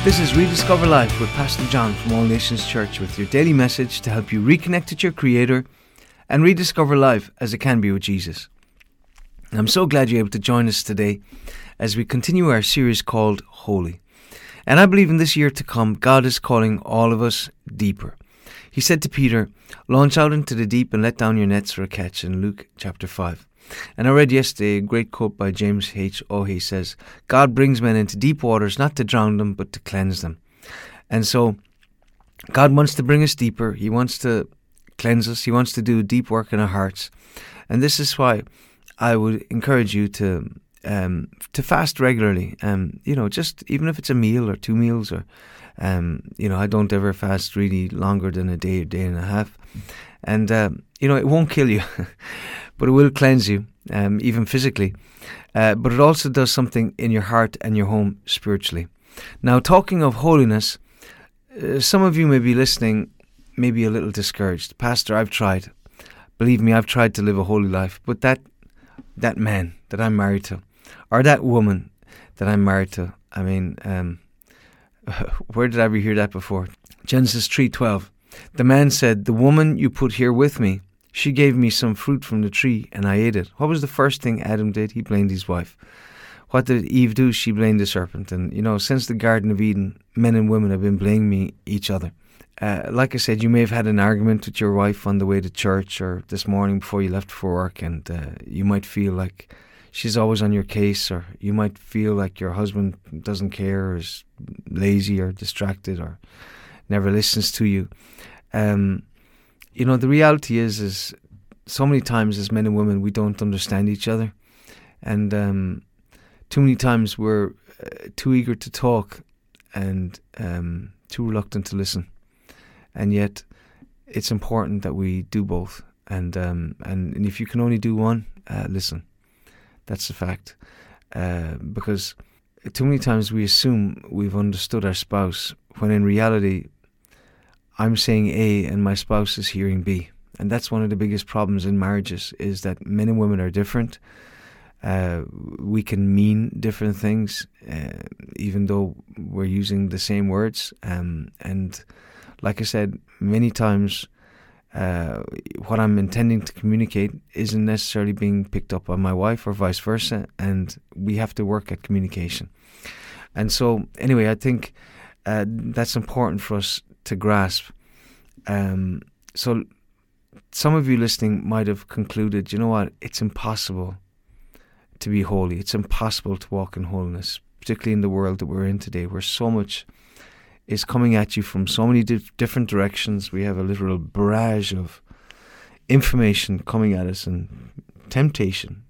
This is Rediscover Life with Pastor John from All Nations Church with your daily message to help you reconnect with your Creator and rediscover life as it can be with Jesus. I'm so glad you're able to join us today as we continue our series called Holy. And I believe in this year to come, God is calling all of us deeper. He said to Peter, "Launch out into the deep and let down your nets for a catch," in Luke chapter 5. And I read yesterday a great quote by James H. Ohe says, "God brings men into deep waters not to drown them, but to cleanse them." And so God wants to bring us deeper. He wants to cleanse us. He wants to do deep work in our hearts. And this is why I would encourage you to fast regularly. Just even if it's a meal or 2 meals, or I don't ever fast really longer than a day and a half. And it won't kill you, but it will cleanse you, even physically. But it also does something in your heart and your home spiritually. Now, talking of holiness, some of you may be listening, maybe a little discouraged. "Pastor, I've tried. Believe me, I've tried to live a holy life. But that man that I'm married to, or that woman that I'm married to, where did I ever hear that before?" Genesis 3:12. "The man said, 'The woman you put here with me, she gave me some fruit from the tree and I ate it.'" What was the first thing Adam did? He blamed his wife. What did Eve do? She blamed the serpent. And, since the Garden of Eden, men and women have been blaming each other. Like I said, you may have had an argument with your wife on the way to church or this morning before you left for work, and you might feel like she's always on your case, or you might feel like your husband doesn't care, or is lazy or distracted, or never listens to you. The reality is so many times as men and women, we don't understand each other. And too many times we're too eager to talk and too reluctant to listen. And yet it's important that we do both. And if you can only do one, listen. That's the fact. Because too many times we assume we've understood our spouse, when in reality I'm saying A and my spouse is hearing B. And that's one of the biggest problems in marriages, is that men and women are different. We can mean different things, even though we're using the same words. And like I said, many times what I'm intending to communicate isn't necessarily being picked up by my wife, or vice versa. And we have to work at communication. And so anyway, I think that's important for us to grasp. So some of you listening might have concluded, you know what, it's impossible to be holy. It's impossible to walk in holiness, particularly in the world that we're in today, where so much is coming at you from so many different directions. We have a literal barrage of information coming at us, and temptation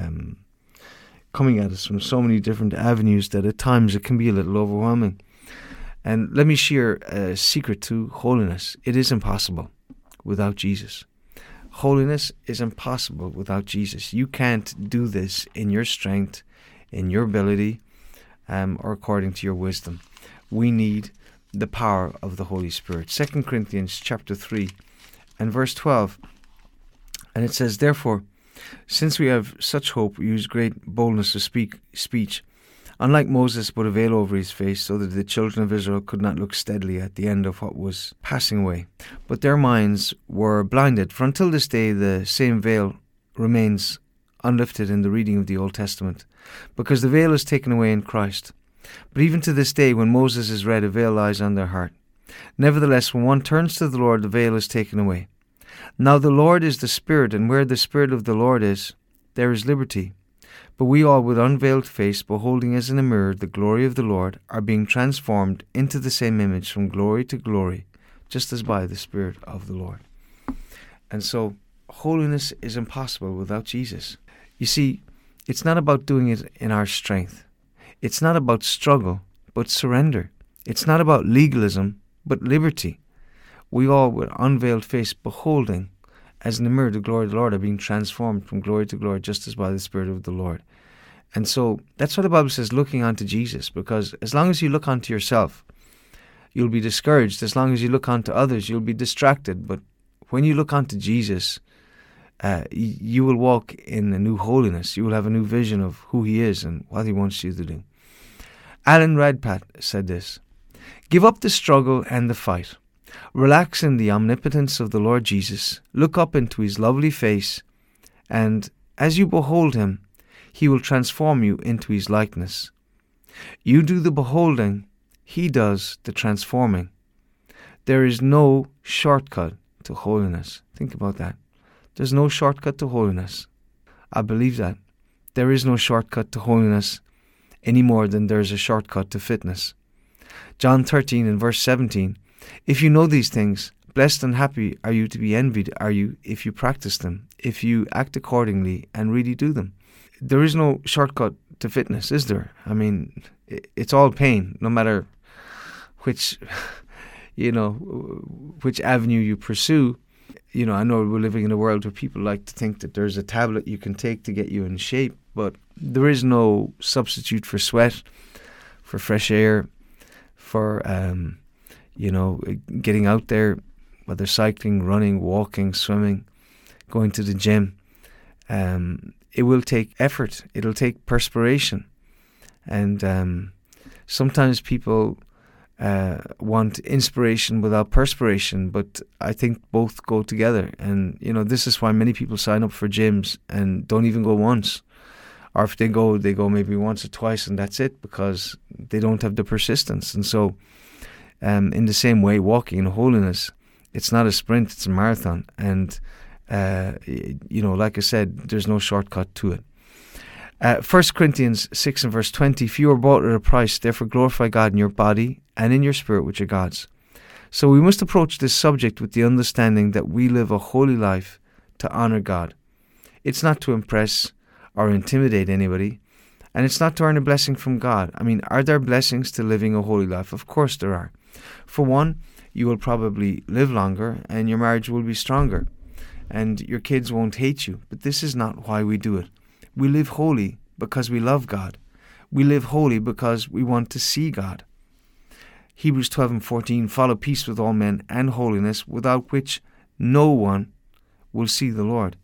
coming at us from so many different avenues that at times it can be a little overwhelming. And let me share a secret to holiness. It is impossible without Jesus. Holiness is impossible without Jesus. You can't do this in your strength, in your ability, or according to your wisdom. We need the power of the Holy Spirit. 2 Corinthians chapter 3 and verse 12. And it says, "Therefore, since we have such hope, we use great boldness of speech, unlike Moses put a veil over his face, so that the children of Israel could not look steadily at the end of what was passing away. But their minds were blinded. For until this day the same veil remains unlifted in the reading of the Old Testament, because the veil is taken away in Christ. But even to this day, when Moses is read, a veil lies on their heart. Nevertheless, when one turns to the Lord, the veil is taken away. Now the Lord is the Spirit, and where the Spirit of the Lord is, there is liberty. But we all, with unveiled face, beholding as in a mirror the glory of the Lord, are being transformed into the same image from glory to glory, just as by the Spirit of the Lord." And so, holiness is impossible without Jesus. You see, it's not about doing it in our strength. It's not about struggle, but surrender. It's not about legalism, but liberty. We all, with unveiled face, beholding as in the mirror the glory of the Lord, are being transformed from glory to glory, just as by the Spirit of the Lord. And so that's why the Bible says looking unto Jesus, because as long as you look unto yourself, you'll be discouraged. As long as you look unto others, you'll be distracted. But when you look unto Jesus, you will walk in a new holiness. You will have a new vision of who He is and what He wants you to do. Alan Redpath said this: Give up the struggle and the fight. Relax in the omnipotence of the Lord Jesus. Look up into his lovely face, and as you behold him, he will transform you into his likeness. You do the beholding, he does the transforming. There is no shortcut to holiness. Think about that. There's no shortcut to holiness. I believe that. There is no shortcut to holiness any more than there is a shortcut to fitness. John 13 and verse 17. If you know these things, blessed and happy are you to be envied, are you, if you practice them, if you act accordingly and really do them. There is no shortcut to fitness, is there? I mean, it's all pain, no matter which, which avenue you pursue. I know we're living in a world where people like to think that there's a tablet you can take to get you in shape, but there is no substitute for sweat, for fresh air, for, getting out there, whether cycling, running, walking, swimming, going to the gym. It will take effort. It'll take perspiration. And sometimes people want inspiration without perspiration, but I think both go together. And, this is why many people sign up for gyms and don't even go once. Or if they go maybe once or twice and that's it, because they don't have the persistence. And so, in the same way, walking in holiness, it's not a sprint, it's a marathon. And, like I said, there's no shortcut to it. 1 Corinthians 6 and verse 20, if you are bought at a price, therefore glorify God in your body and in your spirit, which are God's. So we must approach this subject with the understanding that we live a holy life to honor God. It's not to impress or intimidate anybody, and it's not to earn a blessing from God. I mean, are there blessings to living a holy life? Of course there are. For one, you will probably live longer and your marriage will be stronger and your kids won't hate you. But this is not why we do it. We live holy because we love God. We live holy because we want to see God. Hebrews 12 and 14, follow peace with all men and holiness, without which no one will see the Lord.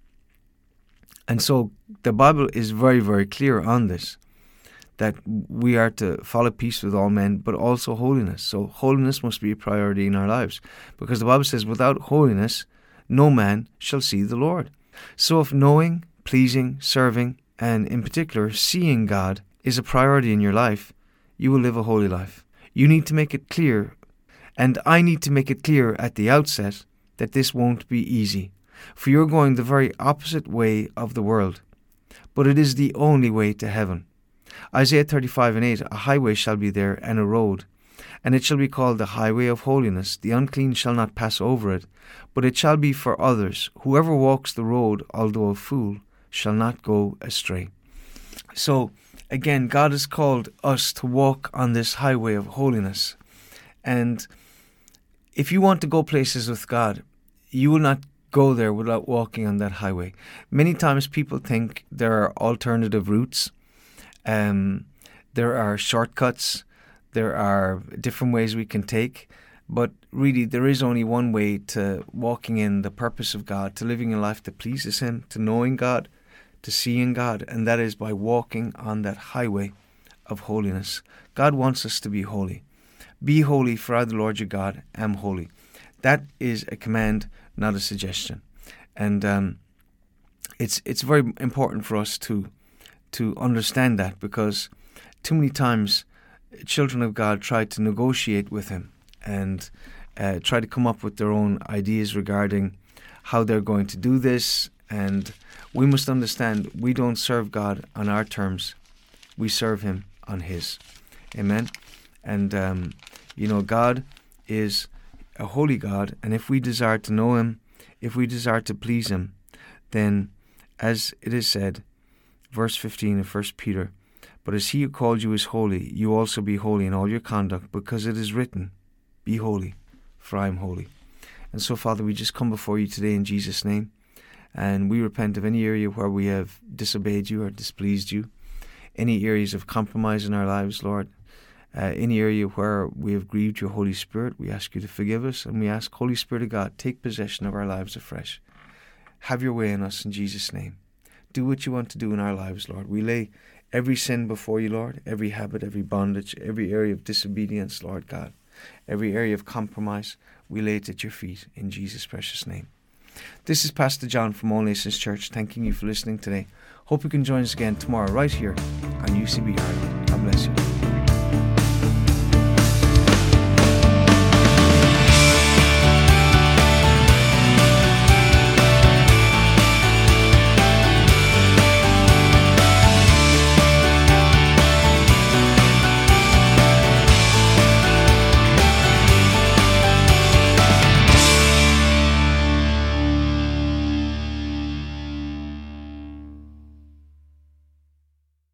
And so the Bible is very, very clear on this, that we are to follow peace with all men, but also holiness. So holiness must be a priority in our lives, because the Bible says, without holiness, no man shall see the Lord. So if knowing, pleasing, serving, and in particular seeing God is a priority in your life, you will live a holy life. You need to make it clear, and I need to make it clear at the outset, that this won't be easy. For you're going the very opposite way of the world. But it is the only way to heaven. Isaiah 35 and 8, a highway shall be there, and a road, and it shall be called the highway of holiness. The unclean shall not pass over it, but it shall be for others. Whoever walks the road, although a fool, shall not go astray. So, again, God has called us to walk on this highway of holiness. And if you want to go places with God, you will not go there without walking on that highway. Many times people think there are alternative routes. There are shortcuts. There are different ways we can take. But really, there is only one way to walking in the purpose of God, to living a life that pleases Him, to knowing God, to seeing God, and that is by walking on that highway of holiness. God wants us to be holy. Be holy, for I, the Lord your God, am holy. That is a command, not a suggestion. And it's very important for us to understand that, because too many times children of God try to negotiate with Him and try to come up with their own ideas regarding how they're going to do this. And we must understand, we don't serve God on our terms. We serve Him on His. Amen. And, God is a holy God. And if we desire to know Him, if we desire to please Him, then, as it is said, verse 15 of 1 Peter, but as He who called you is holy, you also be holy in all your conduct, because it is written, be holy, for I am holy. And so, Father, we just come before you today in Jesus' name, and we repent of any area where we have disobeyed you or displeased you, any areas of compromise in our lives, Lord, any area where we have grieved your Holy Spirit. We ask you to forgive us, and we ask, Holy Spirit of God, take possession of our lives afresh. Have your way in us in Jesus' name. Do what you want to do in our lives, Lord. We lay every sin before you, Lord, every habit, every bondage, every area of disobedience, Lord God, every area of compromise, we lay it at your feet in Jesus' precious name. This is Pastor John from All Nations Church, thanking you for listening today. Hope you can join us again tomorrow right here on UCB Ireland. God bless you.